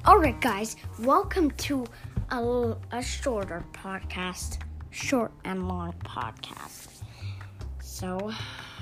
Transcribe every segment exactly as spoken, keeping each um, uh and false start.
Alright guys, welcome to a, a shorter podcast, short and long podcast. So,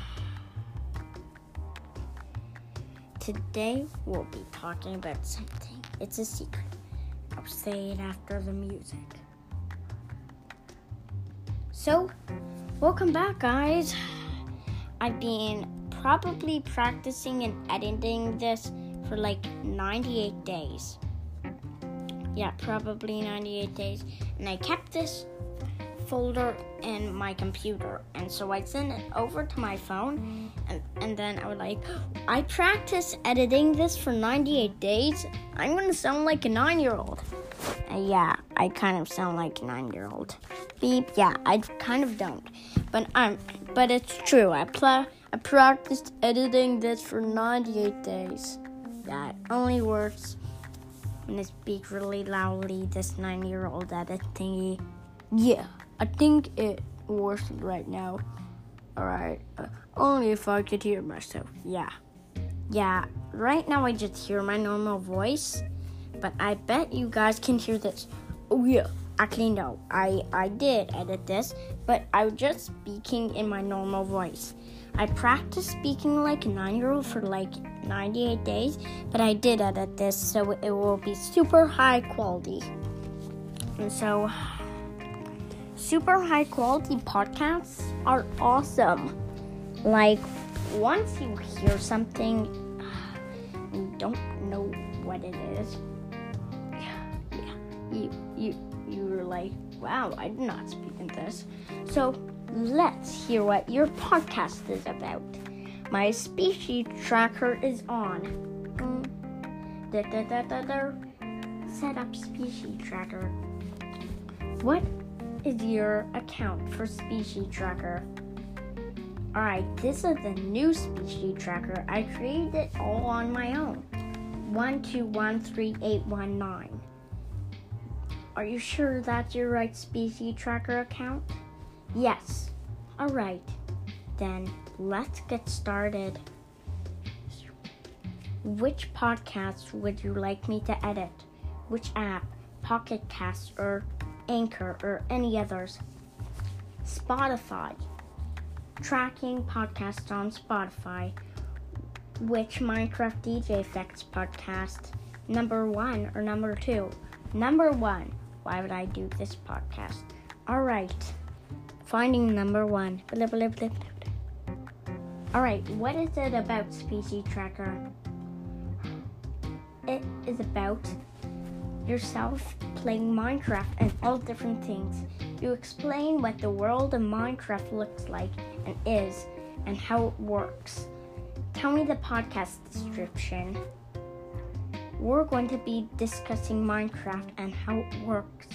today we'll be talking about something. It's a secret. I'll say it after the music. So, welcome back guys. I've been probably practicing and editing this for like ninety-eight days. Yeah, probably ninety-eight days. And I kept this folder in my computer. And so I sent it over to my phone. And, and then I was like, I practiced editing this for ninety-eight days. I'm going to sound like a nine-year-old. Uh, yeah, I kind of sound like a nine-year-old. Beep, yeah, I kind of don't. But I'm, but it's true. I, pl- I practiced editing this for ninety-eight days. That only works when I speak really loudly, this nine-year-old edit thingy. Yeah, I think it works right now. Alright, uh, only if I could hear myself. Yeah. Yeah, right now I just hear my normal voice, but I bet you guys can hear this. Oh yeah, actually no, I, I did edit this, but I was just speaking in my normal voice. I practiced speaking like a nine-year-old for like ninety-eight days, but I did edit this, so it will be super high quality. And so, super high quality podcasts are awesome. Like, once you hear something, you don't know what it is. Yeah, you, you, you're like, wow, I did not speak in this. So, let's hear what your podcast is about. My species tracker is on. Da, da, da, da, da. Set up species tracker. What is your account for species tracker? Alright, this is the new species tracker. I created it all on my own. one two one three eight one nine. Are you sure that's your right species tracker account? Yes. Alright, then let's get started. Which podcast would you like me to edit? Which app? Pocket Cast or Anchor or any others? Spotify. Tracking podcasts on Spotify. Which Minecraft D J Effects podcast? Number one or number two? Number one. Why would I do this podcast? Alright. Finding number one. Alright, what is it about Species Tracker? It is about yourself playing Minecraft and all different things. You explain what the world of Minecraft looks like and is and how it works. Tell me the podcast description. We're going to be discussing Minecraft and how it works.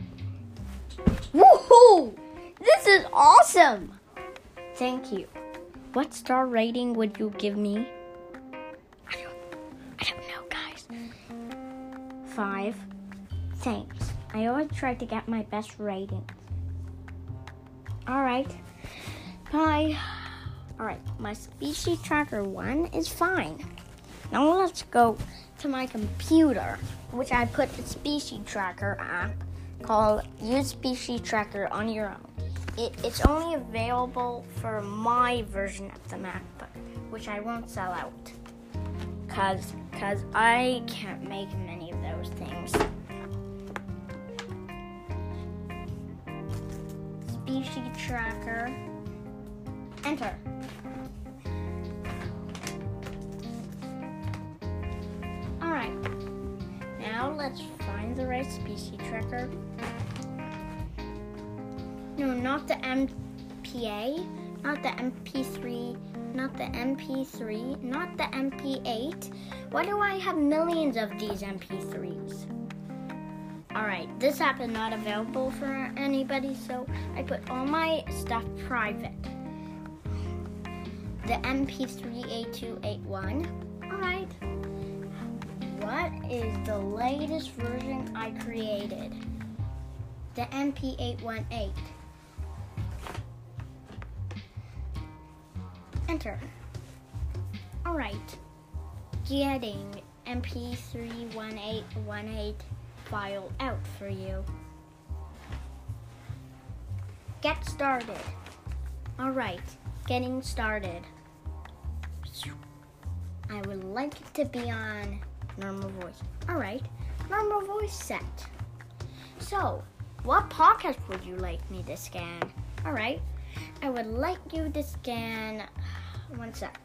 Woohoo! This is awesome! Thank you. What star rating would you give me? I don't, I don't know, guys. Five. Thanks. I always try to get my best ratings. Alright. Bye. Alright, my species tracker one is fine. Now let's go to my computer, which I put the species tracker app called Use Species Tracker on your own. It, it's only available for my version of the MacBook, which I won't sell out, cause, cause I can't make many of those things. Species Tracker. Enter. Alright. Now let's find the right species tracker. No, not the M P A, not the M P three, not the M P three, not the M P eight. Why do I have millions of these M P threes? Alright, this app is not available for anybody, so I put all my stuff private. The M P three eight two eight one. Alright. What is the latest version I created? The M P eight one eight. Enter. Alright. Getting M P three one eight one eight file out for you. Get started. Alright, getting started. I would like it to be on normal voice. Alright, normal voice set. So, what podcast would you like me to scan? Alright, I would like you to scan, one sec.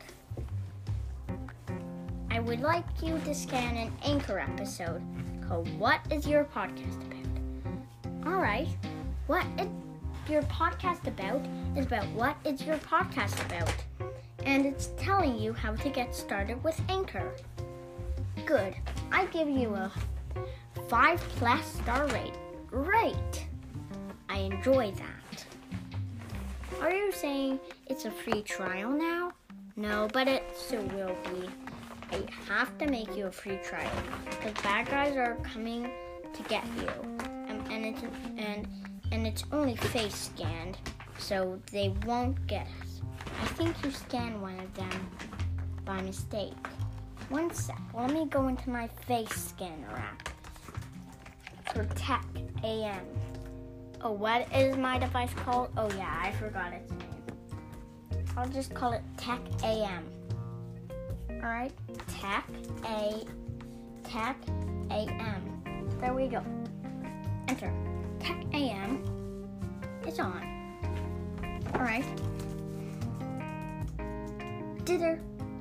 I would like you to scan an Anchor episode called What is Your Podcast About? Alright, what is your podcast about is about what is your podcast about. And it's telling you how to get started with Anchor. Good. I give you a five plus star rate. Great. I enjoy that. Are you saying it's a free trial now? No, but it still will be. I have to make you a free trial because bad guys are coming to get you, and and it's and and it's only face scanned, so they won't get us. I think you scanned one of them by mistake. One sec. Let me go into my face scanner app for Tech A M. Oh, what is my device called? Oh yeah, I forgot its name. I'll just call it Tech A M. Alright, Tech A, Tech A M. There we go. Enter. Tech A M is on. Alright. Dither.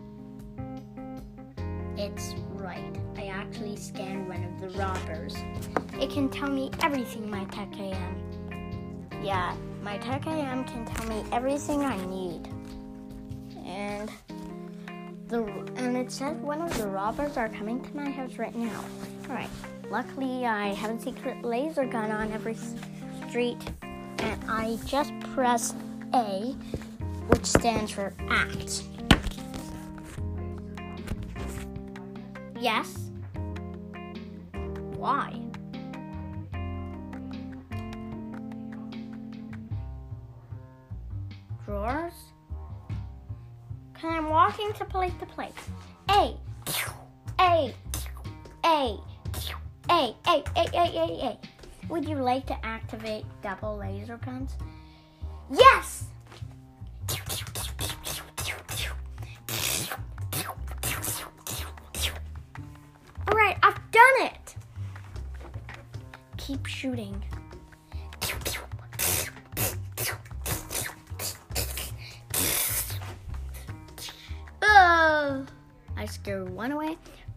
It's right. I actually scanned one of the robbers. It can tell me everything, my Tech A M. Yeah, my Tech A M can tell me everything I need. And the and it says one of the robbers are coming to my house right now. Alright. Luckily, I have a secret laser gun on every street, and I just pressed A, which stands for act. Yes? Why? Drawers? Cause I'm walking to place to place. A, A, A, A, A, A, A, A, A. Would you like to activate double laser guns? Yes! Alright, I've done it! Keep shooting. Oh, I scared one away.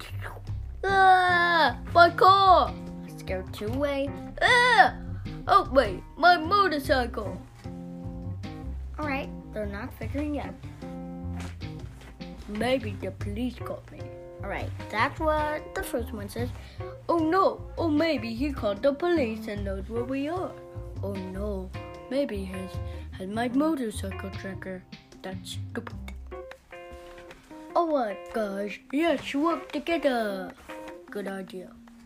Ah, my car! I scared two away. Ah, oh wait, my motorcycle. Alright, they're not figuring out. Maybe the police caught me. Alright, that's what the first one says. Oh no, oh maybe he called the police and knows where we are. Oh no, maybe he has, has my motorcycle tracker. That's stupid. Alright guys, let's work together. Good idea.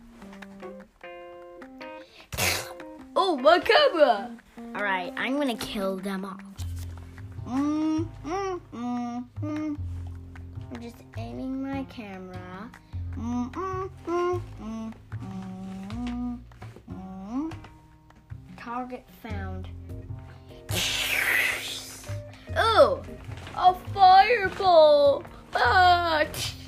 Oh, my camera! Alright, I'm gonna kill them all. Mm, mm, mm, mm. I'm just aiming my camera. Mm, mm, mm, mm, mm, mm. Target found. Oh, a fireball! Ah.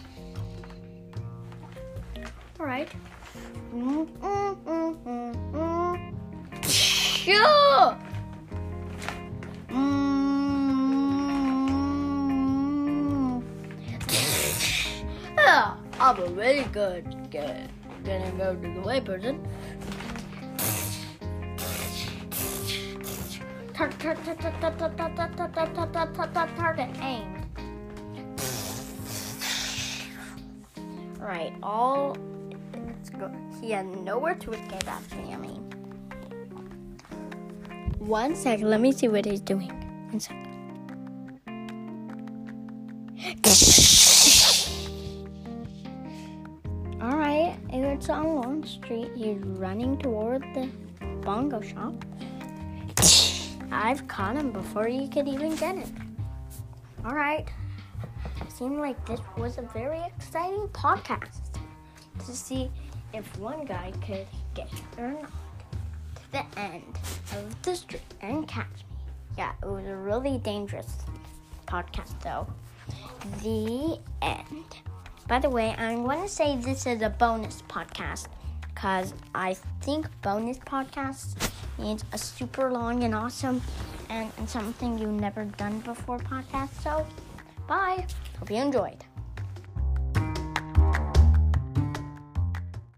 All right. Mm, mm, mm, mm, mm. Sure. Mm. Yeah, I'm a really good, good, gonna go to the way person. Target, target, aim. Right, all, let's go. He had nowhere to escape after me, I mean. One second, let me see what he's doing. One second. Alright, it's on Lone Street. He's running toward the bongo shop. I've caught him before he could even get it. Alright. Seemed like this was a very exciting podcast. to see if one guy could get or not to the end of the street and catch me. Yeah, it was a really dangerous podcast though. The end. By the way, I'm going to say this is a bonus podcast because I think bonus podcasts means a super long and awesome and, and something you've never done before podcast. So, bye. Hope you enjoyed.